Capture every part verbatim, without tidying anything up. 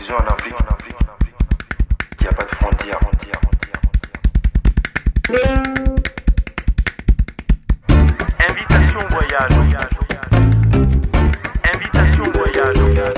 disons en Afrique qu'il n'y a pas de frontières. Invitation voyage. Invitation voyage.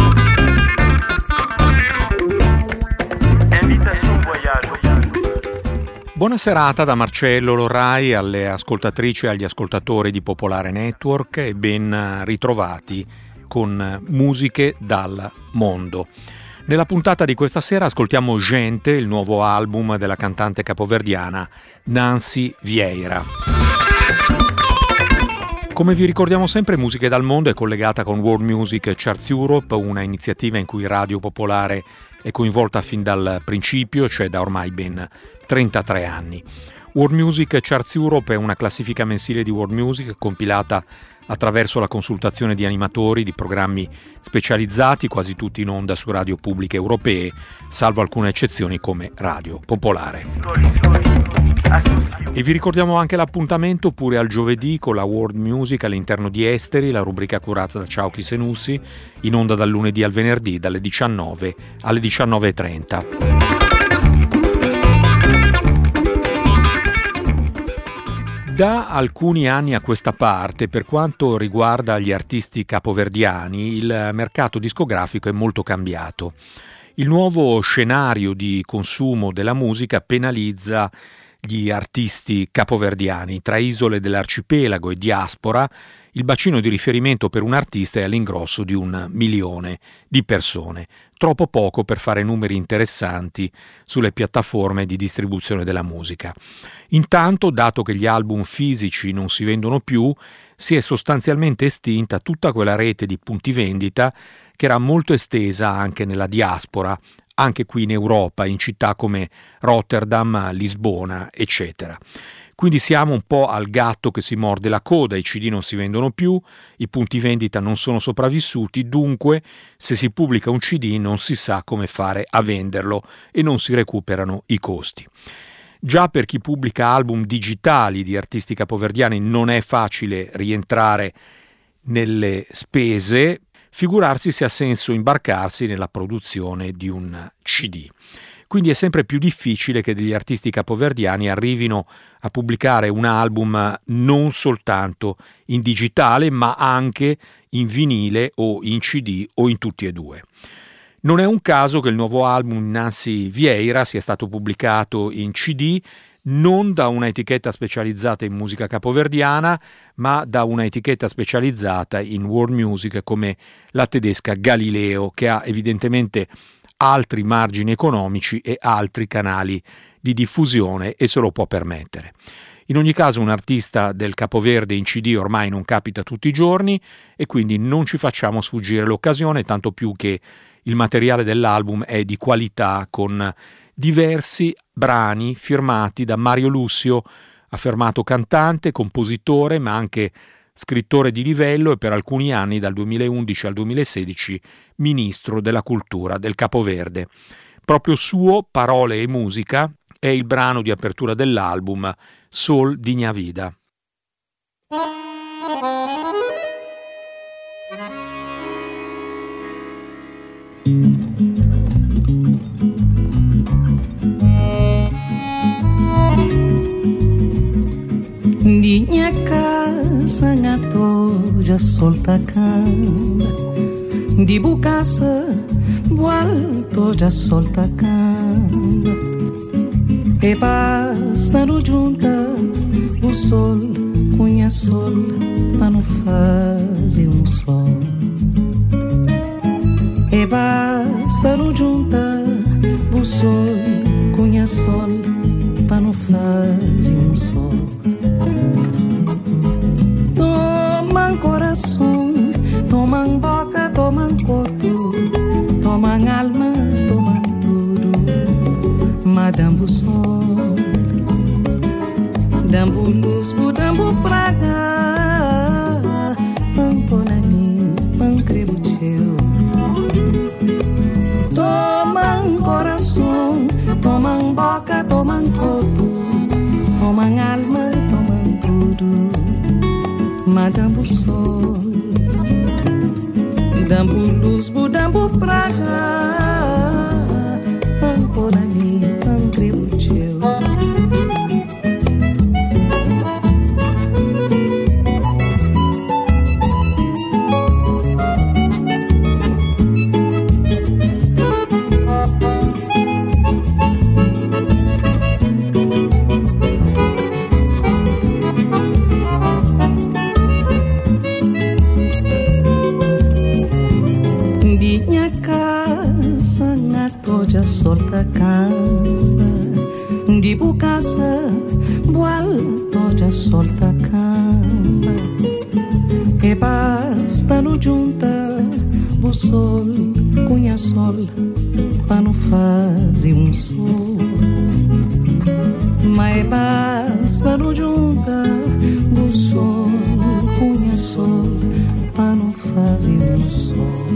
Invitation voyage. Buona serata da Marcello Lorrai alle ascoltatrici e agli ascoltatori di Popolare Network e ben ritrovati con musiche dal mondo. Nella puntata di questa sera ascoltiamo Gente, il nuovo album della cantante capoverdiana Nancy Vieira. Come vi ricordiamo sempre, Musiche dal Mondo è collegata con World Music Charts Europe, una iniziativa in cui Radio Popolare è coinvolta fin dal principio, cioè da ormai ben trentatré anni. World Music Charts Europe è una classifica mensile di world music compilata attraverso la consultazione di animatori di programmi specializzati, quasi tutti in onda su radio pubbliche europee, salvo alcune eccezioni come Radio Popolare. E vi ricordiamo anche l'appuntamento pure al giovedì con la World Music all'interno di Esteri, la rubrica curata da Ciauchi Senussi, in onda dal lunedì al venerdì dalle diciannove alle diciannove e trenta. Da alcuni anni a questa parte, per quanto riguarda gli artisti capoverdiani, il mercato discografico è molto cambiato. Il nuovo scenario di consumo della musica penalizza gli artisti capoverdiani. Tra isole dell'arcipelago e diaspora, il bacino di riferimento per un artista è all'ingrosso di un milione di persone, troppo poco per fare numeri interessanti sulle piattaforme di distribuzione della musica. Intanto, dato che gli album fisici non si vendono più, si è sostanzialmente estinta tutta quella rete di punti vendita che era molto estesa anche nella diaspora, anche qui in Europa, in città come Rotterdam, Lisbona, eccetera. Quindi siamo un po' al gatto che si morde la coda, i C D non si vendono più, i punti vendita non sono sopravvissuti, dunque se si pubblica un C D non si sa come fare a venderlo e non si recuperano i costi. Già per chi pubblica album digitali di artisti capoverdiani non è facile rientrare nelle spese, figurarsi se ha senso imbarcarsi nella produzione di un C D. Quindi è sempre più difficile che degli artisti capoverdiani arrivino a pubblicare un album non soltanto in digitale, ma anche in vinile o in C D o in tutti e due. Non è un caso che il nuovo album di Nancy Vieira sia stato pubblicato in C D non da una etichetta specializzata in musica capoverdiana, ma da una etichetta specializzata in world music come la tedesca Galileo, che ha evidentemente altri margini economici e altri canali di diffusione e se lo può permettere. In ogni caso un artista del capoverde in C D ormai non capita tutti i giorni e quindi non ci facciamo sfuggire l'occasione, tanto più che il materiale dell'album è di qualità con diversi brani firmati da Mario Lussio, affermato cantante, compositore ma anche scrittore di livello e per alcuni anni, dal duemilaundici al duemilasedici, ministro della cultura del Capoverde. Proprio suo, Parole e musica, è il brano di apertura dell'album Sol di Minha Vida. Di minha casa ngato já solta canda, di bucaça vuelto já solta canda, e basta no junta o sol cunha sol para não fazer um sol, e basta no junta o sol cunha sol para não fazer um sol. Tomam coração, tomam boca, tomam corpo, tomam alma, tomam tudo, mas dambo sol, dambo luz, dambo praga, pampo na mim, pancrevo teu. Tomam coração, tomam boca, tomam corpo, tomam alma, tomam tudo, mas dambo sol, Dambu luz, budambu praga, por ali, tributiu. Já solta camba di bucasa bual já solta camba e basta no junta o sol cunha sol pa não fazer um sol mas basta no junta o sol cunha sol pa não fazer um sol.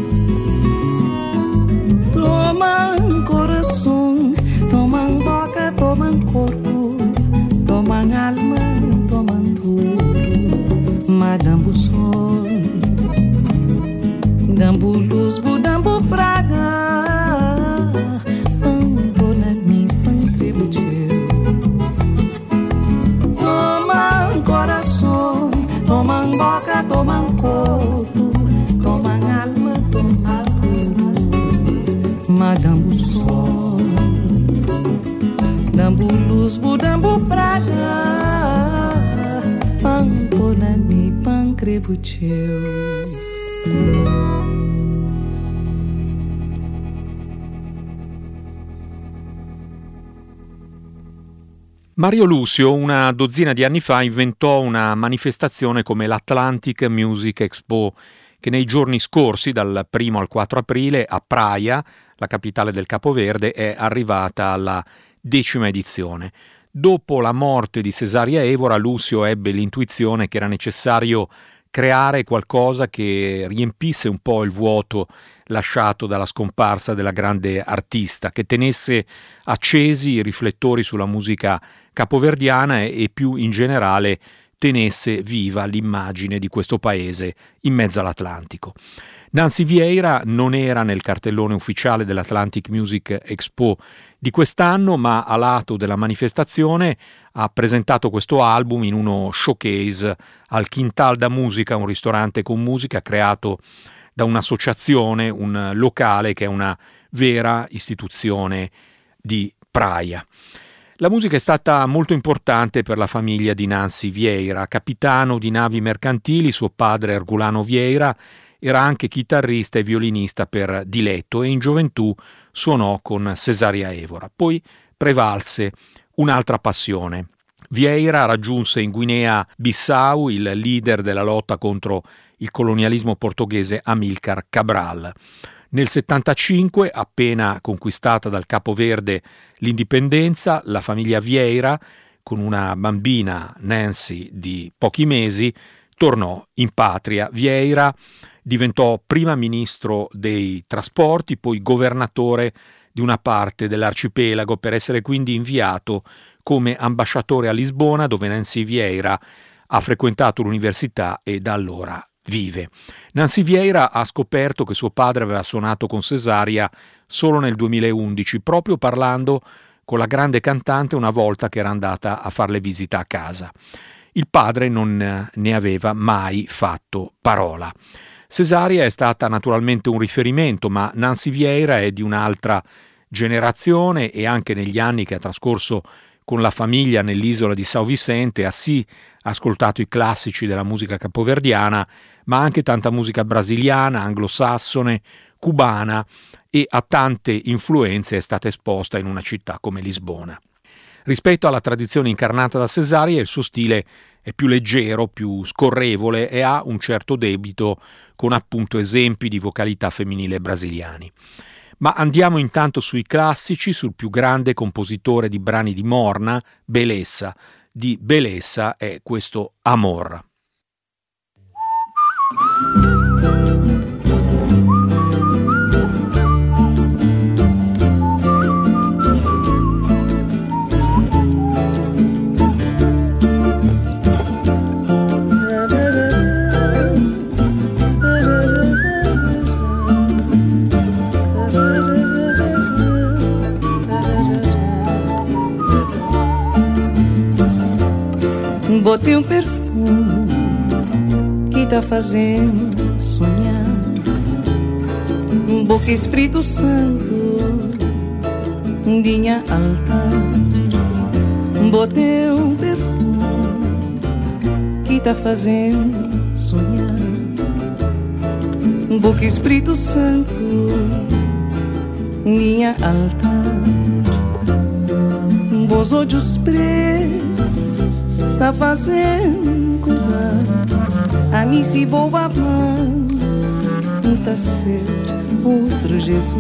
Toma coração, toma boca, toma corpo, toma alma, toma tudo. Madambu sol, dambu luz, budambu praga, pampo na mi pancributiu. Toma coração, toma boca, toma corpo, toma alma, toma Madambu sol, dambu luz, budambu praga, pampo na mi pancrebutiu. Mario Lucio una dozzina di anni fa inventò una manifestazione come l'Atlantic Music Expo, che nei giorni scorsi, dal primo al quattro aprile, a Praia, la capitale del Capoverde, è arrivata alla decima edizione. Dopo la morte di Cesaria Évora, Lucio ebbe l'intuizione che era necessario creare qualcosa che riempisse un po' il vuoto lasciato dalla scomparsa della grande artista, che tenesse accesi i riflettori sulla musica capoverdiana e, e più in generale tenesse viva l'immagine di questo paese in mezzo all'Atlantico. Nancy Vieira non era nel cartellone ufficiale dell'Atlantic Music Expo di quest'anno, ma a lato della manifestazione ha presentato questo album in uno showcase al Quintal da Musica, un ristorante con musica creato da un'associazione, un locale che è una vera istituzione di Praia. La musica è stata molto importante per la famiglia di Nancy Vieira. Capitano di navi mercantili, suo padre Ergulano Vieira era anche chitarrista e violinista per diletto e in gioventù suonò con Cesaria Évora. Poi prevalse un'altra passione. Vieira raggiunse in Guinea-Bissau il leader della lotta contro il colonialismo portoghese Amílcar Cabral. Nel settantacinque, appena conquistata dal Capoverde l'indipendenza, la famiglia Vieira, con una bambina Nancy di pochi mesi, tornò in patria. Vieira diventò prima ministro dei trasporti, poi governatore di una parte dell'arcipelago, per essere quindi inviato come ambasciatore a Lisbona, dove Nancy Vieira ha frequentato l'università e da allora vive. Nancy Vieira ha scoperto che suo padre aveva suonato con Cesaria solo nel duemilaundici, proprio parlando con la grande cantante una volta che era andata a farle visita a casa. Il padre non ne aveva mai fatto parola. Cesaria è stata naturalmente un riferimento, ma Nancy Vieira è di un'altra generazione e anche negli anni che ha trascorso con la famiglia nell'isola di São Vicente ha sì ascoltato i classici della musica capoverdiana, ma anche tanta musica brasiliana, anglosassone, cubana, e a tante influenze è stata esposta in una città come Lisbona. Rispetto alla tradizione incarnata da Cesaria, il suo stile è più leggero, più scorrevole e ha un certo debito con appunto esempi di vocalità femminile brasiliani. Ma andiamo intanto sui classici, sul più grande compositore di brani di Morna, Belessa. Di Belessa è questo Amor. Botei um perfume que tá fazendo sonhar. Boca Espírito Santo, dinha altar. Botei um perfume que tá fazendo sonhar. Boca Espírito Santo, dinha altar. Bos olhos pretos tá fazendo cuidar. A mim se boa mão tá ser outro Jesus.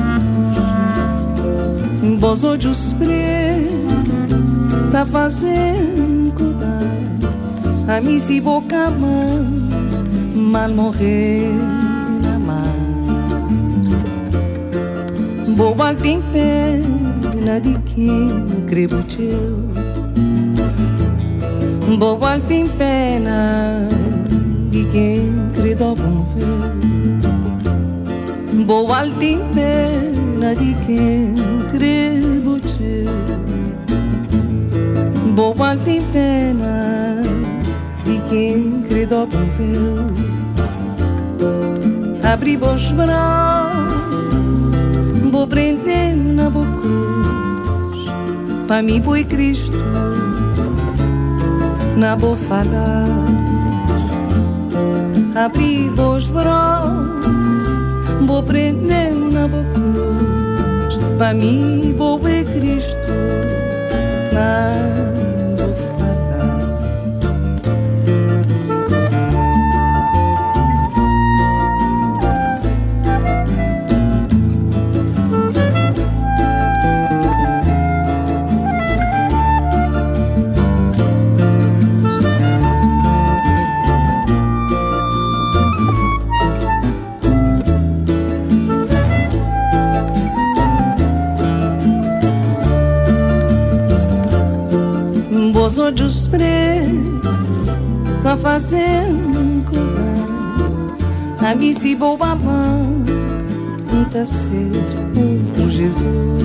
Bos olhos pretos tá fazendo cuidar. A mim se boca mão mal morrer na mar. Boa tem pena de quem crê teu. Boa tem pena de quem crê do bom ver. Boa tem pena de quem crê teu. Boa tem pena de quem crê do bom ver. Abri bons braços, vou prender na boca. Pra mim foi Cristo na boa falar. Abri bons braços, vou prender na boca. Pra mim foi Cristo na boa falar. Os olhos pretos tá fazendo cuidar. A mim se boa mão tá ser outro Jesus.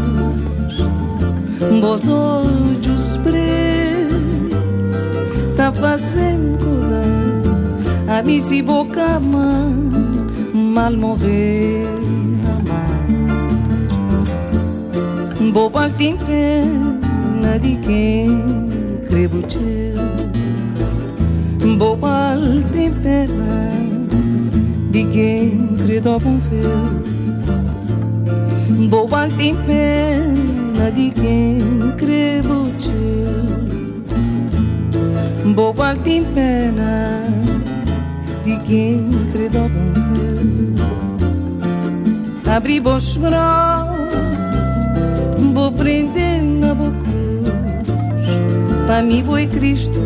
Os olhos pretos tá fazendo cuidar. A mim se boca mão mal morrer na mar. Boa tem pena de quem crebo teu. Boa tem pena de quem crê do bom ver. Boa tem pena de quem crebo teu. Boa tem pena de quem crê do bom ver. Abri bons braços, vou prender na boca. Pra mim foi Cristo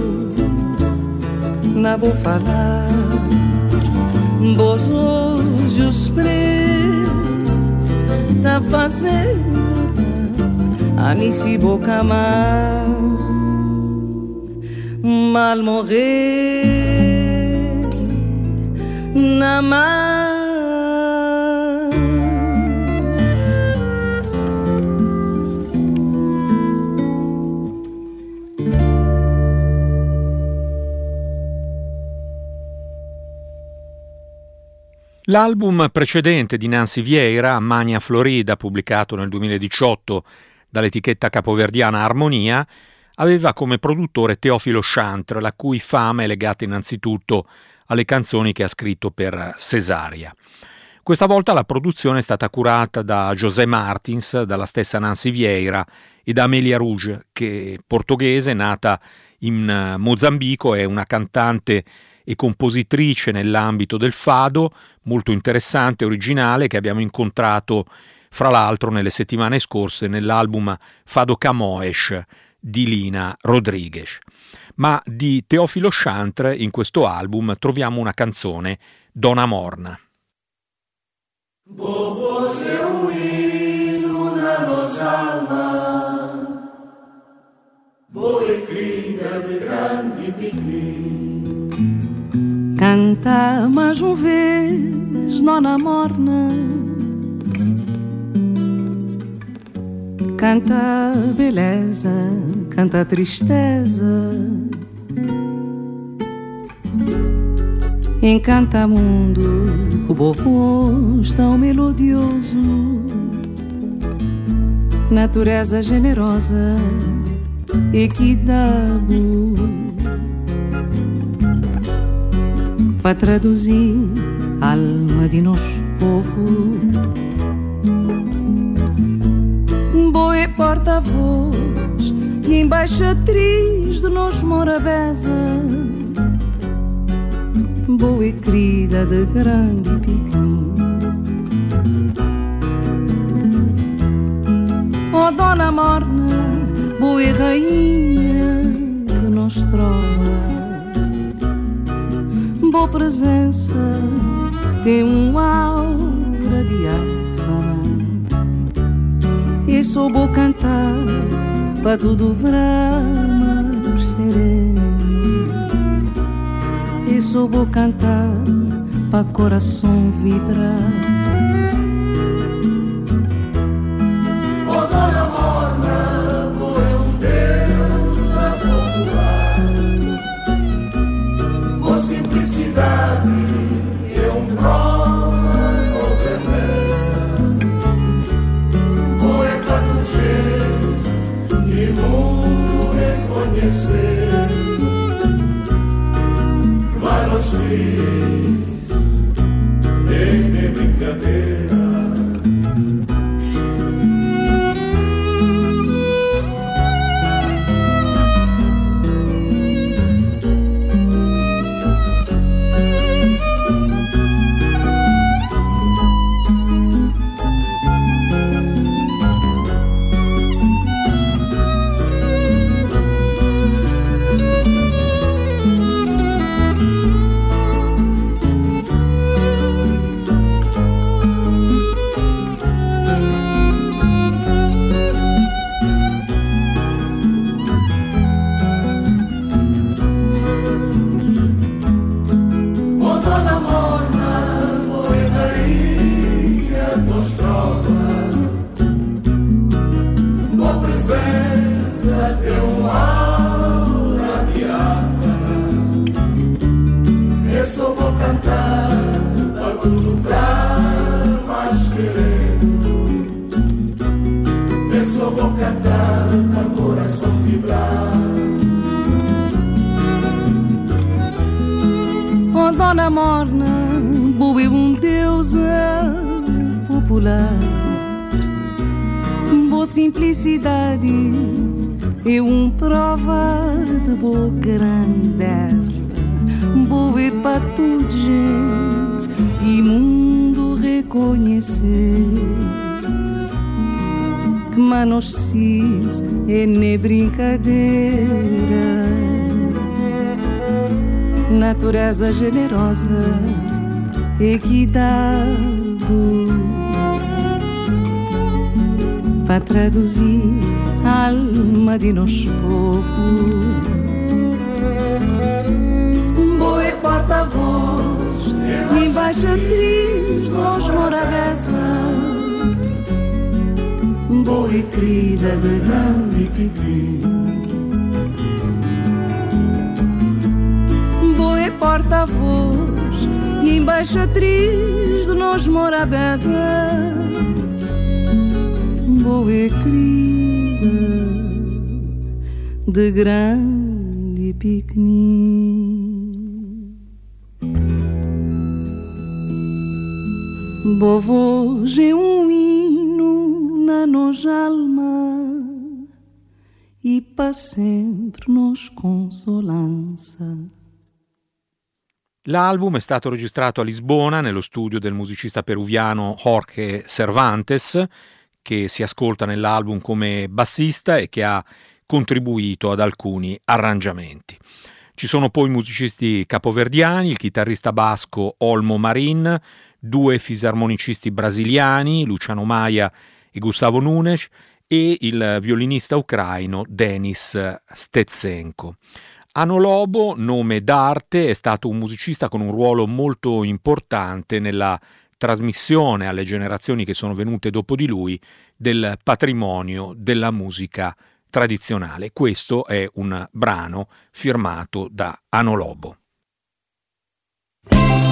na vou falar. Bos olhos pretos tá fazendo a mim se boca mal mal morrer na mar. L'album precedente di Nancy Vieira, Mania Florida, pubblicato nel duemiladiciotto dall'etichetta capoverdiana Armonia, aveva come produttore Teofilo Chantre, la cui fama è legata innanzitutto alle canzoni che ha scritto per Cesaria. Questa volta la produzione è stata curata da José Martins, dalla stessa Nancy Vieira e da Amelia Rouge, che è portoghese, nata in Mozambico, è una cantante e compositrice nell'ambito del fado, molto interessante e originale, che abbiamo incontrato fra l'altro nelle settimane scorse nell'album Fado Camões di Lina Rodrigues. Ma di Teofilo Chantre in questo album troviamo una canzone, Dona Morna. Voce un hino na nossa alma, boa cria de grande piquenique. Canta mais uma vez, Dona Morna. Canta beleza, canta tristeza, encanta mundo, o voz tão melodioso, natureza generosa, equidade, para traduzir alma de nosso povo. Boa porta-voz e embaixatriz de nós Morabeza, boa querida de grande e pequenino. Oh dona morna, boa rainha de nós trova, boa presença, tem um aura de alma. E sou boa cantar para tudo verão sereno. E sou boa cantar para coração vibrar. Oh dona morna, boa é um Deus a popular. Boa simplicidade é um prova outra mesa. Boa é para tu gente e mundo reconhecer. Mas nós filhos nem de brincadeira. Oh dona morna, boa é um Deus popular. Boa simplicidade é um prova de boa grandeza. Boa é para tudo gente e mundo reconhecer. Que manos cis é nem brincadeira. Natureza generosa, equidade, para traduzir a alma de nosso povo. Boa é porta-voz, embaixatriz de nós Morabeza, boa é querida de grande e pequeno. Porta-voz e embaixatriz de nós Morabeza, boa e querida de grande e pequenino. Boa voz é um hino na nossa alma e para sempre nos consolança. L'album è stato registrato a Lisbona nello studio del musicista peruviano Jorge Cervantes, che si ascolta nell'album come bassista e che ha contribuito ad alcuni arrangiamenti. Ci sono poi musicisti capoverdiani, il chitarrista basco Olmo Marin, due fisarmonicisti brasiliani, Luciano Maia e Gustavo Nunes, e il violinista ucraino Denis Stetsenko. Ano Lobo, nome d'arte, è stato un musicista con un ruolo molto importante nella trasmissione alle generazioni che sono venute dopo di lui del patrimonio della musica tradizionale. Questo è un brano firmato da Ano Lobo.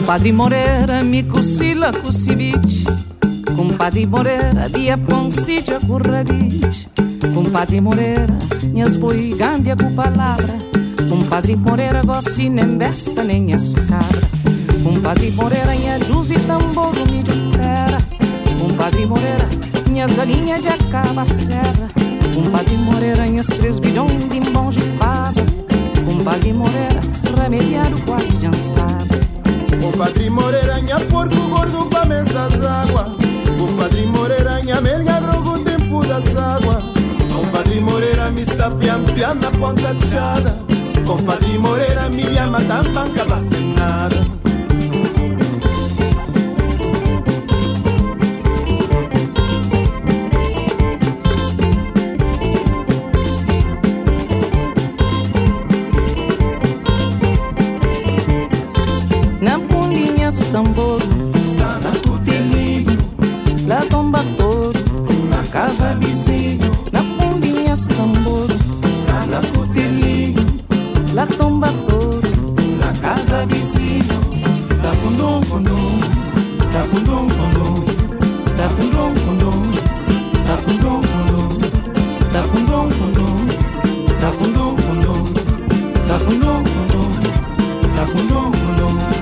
Compadre Moreira, mi cussilla cussivici. Compadre Moreira, dia poncidia curradici. Compadre Moreira, minhas boi gambia com palavra. Compadre Moreira, gossi nem besta nem escabra. Compadre Moreira, minha luz e tambor me de terra. Compadre Moreira, minhas galinhas de acaba serra. Compadre Moreira, minhas três bilhões de bons de fada. Compadre Moreira, remediado quase de anstada. Compadre Moreira, minha porco gordo pra mês das águas. Compadre Moreira, minha melga drogo o tempo das águas. Compadre Moreira, me está pian-pian na ponta tchada. Compadre Moreira, me llama tan banca vacinada. Na pulinha tambor, Está na tutelinho, la tomba todo, na casa vizinho. na pulinha tambor, Está na tutelinho, la tomba todo, na casa vizinho. Tá condom, condom, tá condom, condom, tá condom, condom, tá condom, condom, tá condom, condom, tá condom, condom, tá condom, condom, tá condom, condom.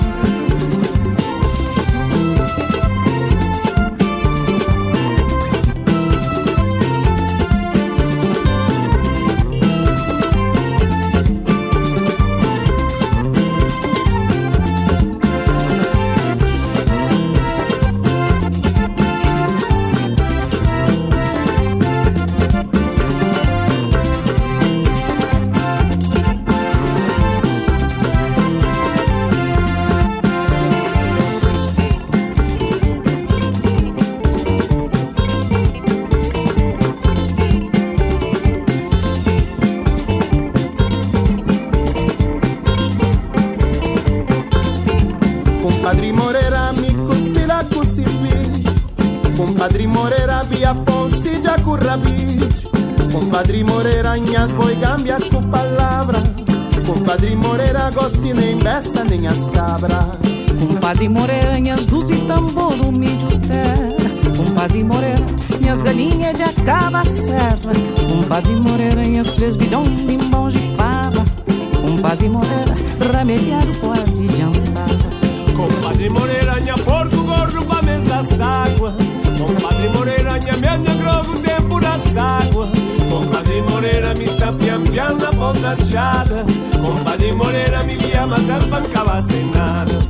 Compadre Moreira, mi cussila cussibi. Compadre Moreira, via ponsi já currabi. Compadre Moreira, minhas boi gambia com palavra. Compadre Moreira, gosti nem besta nem as cabra. Compadre Moreira, minhas luzes e tambor mídio terra. Compadre Moreira, minhas galinhas de acaba serra. Compadre Moreira, minhas três bilhões de bons de fava. Compadre Moreira, remediado quase de anstada. Compadre Moreira, minha porco gordo pra mês das águas. Compadre Moreira, minha minha grogo o tempo das águas. Compadre Moreira, me está pian-pian na ponta tchada. Compadre Moreira, me via matar banca vacinada.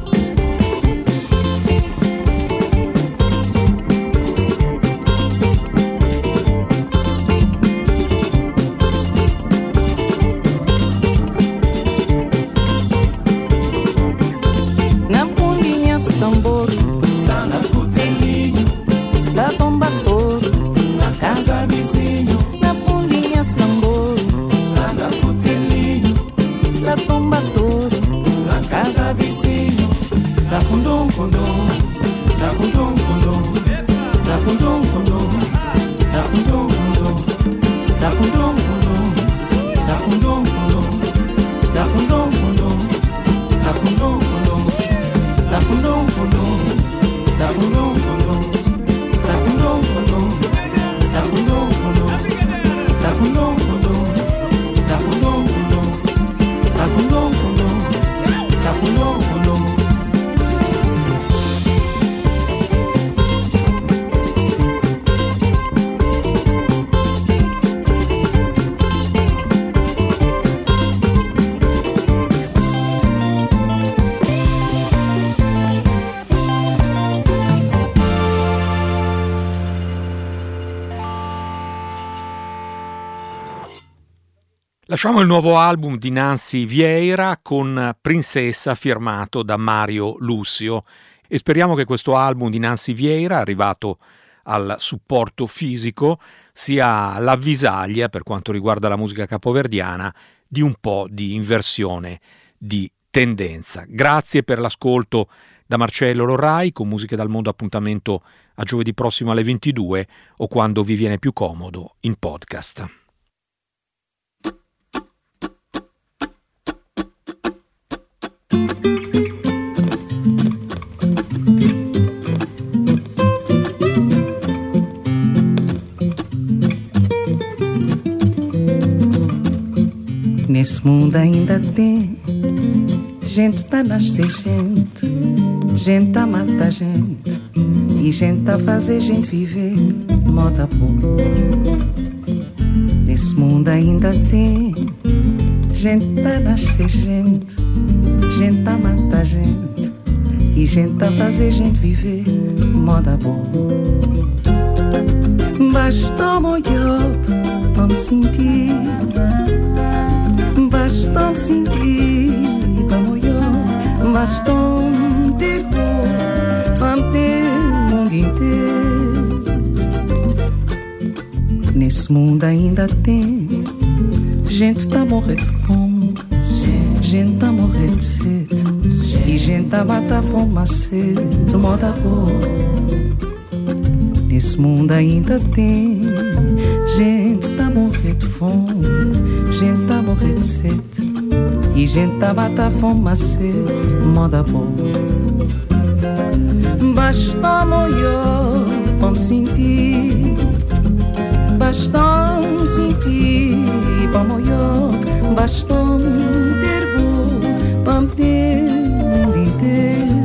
Na pulinha tambor, Está na cutelinho, la tomba todo, na casa vizinho. na pulinha tambor, Está na cutelinho, la tomba todo, na casa vizinho. Tá com dom, com dom, tá com dom, com dom, tá com dom, com dom, tá com dom, com dom, tá com dom, com dom, tá com dom, com dom, tá com dom, com dom, tá com dom, com dom, tá com dom, com dom, tá com dom, com dom, tá com dom, com dom, tá com dom, com dom, tá com dom, com dom, tá com dom, com dom, tá com dom, com dom, tá com dom, com dom. Lasciamo il nuovo album di Nancy Vieira con Princessa firmato da Mario Lussio e speriamo che questo album di Nancy Vieira, arrivato al supporto fisico, sia l'avvisaglia per quanto riguarda la musica capoverdiana di un po' di inversione di tendenza. Grazie per l'ascolto da Marcello Lorrai, con Musiche dal Mondo appuntamento a giovedì prossimo alle ventidue o quando vi viene più comodo in podcast. Nesse mundo ainda tem gente tá a nascer gente, gente tá a matar gente e gente tá a fazer gente viver moda boa. Nesse mundo ainda tem gente tá a nascer gente, gente tá a matar gente e gente tá a fazer gente viver moda boa. Bastou-me eu pra me sentir, bastou-me sentir pra morrer, bastou-me ter cor pra me ter o mundo inteiro. Nesse mundo ainda tem gente tá a morrer de fome, gente tá a morrer de sede e gente tá a matar fome a sede de moda boa. Nesse mundo ainda tem gente tá a morrer de fome, gente tá a morrer de sede e gente tá a matar fome a sede de moda boa. Bastou-me eu pra me sentir, bastou-me sentir pra morrer, bastou-me ter boa pra me ter o mundo inteiro.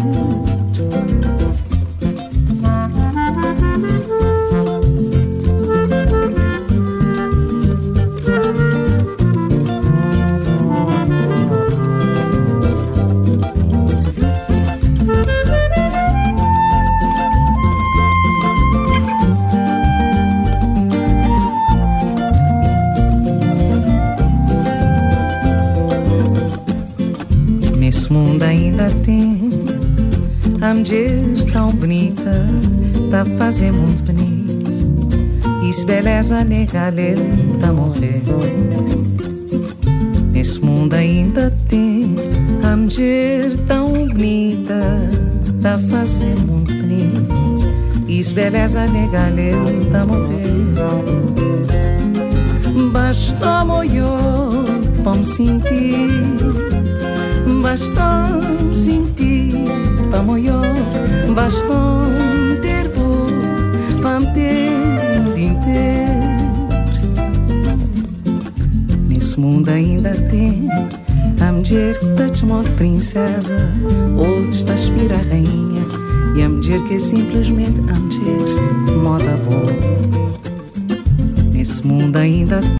Ainda tem a mulher tão bonita, tá a fazer muito bonito, e se beleza nega ele tá a morrer. Nesse mundo ainda tem a mulher tão bonita, tá a fazer muito bonito, e se beleza nega ele tá a morrer. Bastou-me eu pra me sentir, bastou-me sentir pra morrer, bastou-me ter boa pra me ter o mundo inteiro. Nesse mundo ainda tem a mulher que tá de modo princesa, outros tá a aspirar a rainha, e a mulher que é simplesmente a mulher moda boa. Nesse mundo ainda